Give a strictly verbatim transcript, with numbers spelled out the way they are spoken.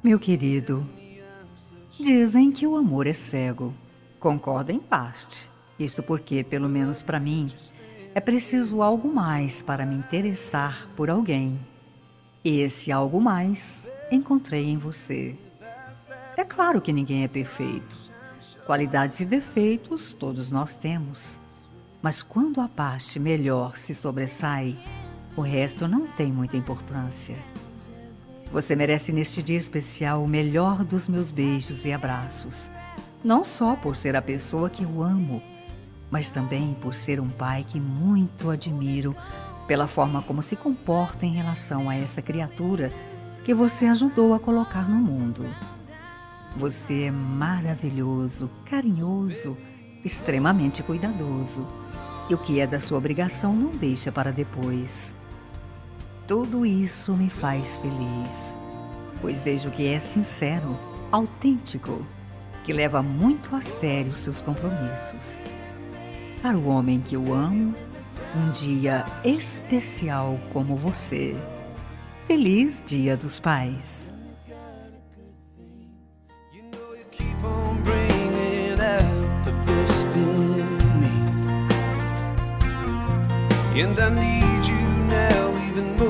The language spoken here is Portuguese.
Meu querido, dizem que o amor é cego. Concordo em parte. Isto porque, pelo menos para mim, é preciso algo mais para me interessar por alguém. E esse algo mais encontrei em você. É claro que ninguém é perfeito. Qualidades e defeitos todos nós temos. Mas quando a parte melhor se sobressai, o resto não tem muita importância. Você merece neste dia especial o melhor dos meus beijos e abraços. Não só por ser a pessoa que eu amo, mas também por ser um pai que muito admiro pela forma como se comporta em relação a essa criatura que você ajudou a colocar no mundo. Você é maravilhoso, carinhoso, extremamente cuidadoso. E o que é da sua obrigação não deixa para depois. Tudo isso me faz feliz, pois vejo que é sincero, autêntico, que leva muito a sério seus compromissos. Para o homem que eu amo, um dia especial como você. Feliz Dia dos Pais! And I need you now even more.